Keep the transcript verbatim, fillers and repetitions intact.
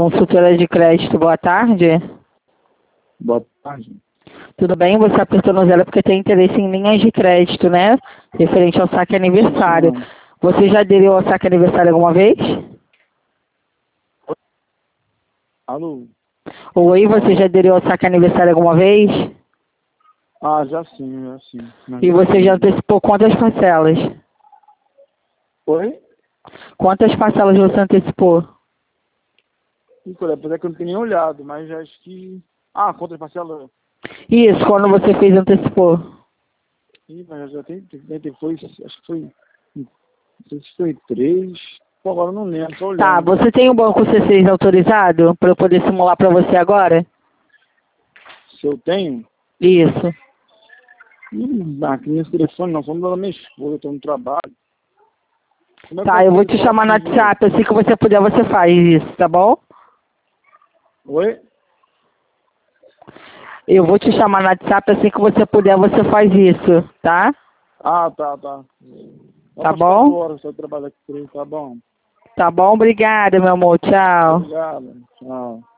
Consultora de crédito, boa tarde. Boa tarde. Tudo bem? Você apertou no zero porque tem interesse em linhas de crédito, né? Referente ao saque aniversário. Não. Você já aderiu ao saque aniversário alguma vez? Alô? Oi, você já aderiu ao saque aniversário alguma vez? Ah, já sim, já sim. Mas E já você sim. já antecipou quantas parcelas? Oi? Quantas parcelas você antecipou? Nicolé, apesar que eu não tenho nem olhado, mas já acho que... Ah, conta de parcela? Isso, quando você fez antecipou? Ih, mas já tem, tem depois, acho que foi... Não sei se foi três... Pô, agora eu não lembro, tô Tá, olhando. você tem o banco C seis autorizado para eu poder simular para você agora? Se eu tenho... Isso. Ih, aqui nesse telefone não, vamos dar minha esposa, eu tô no trabalho. Como é que Tá, eu vou posso te falar chamar no contigo? WhatsApp, assim que você puder você faz isso, tá bom? Oi? Eu vou te chamar no WhatsApp, assim que você puder você faz isso, tá? Ah, tá, tá. Tá Umas quatro bom? horas eu trabalho aqui, tá bom. Tá bom, obrigada, meu amor, tchau. Obrigado, tchau.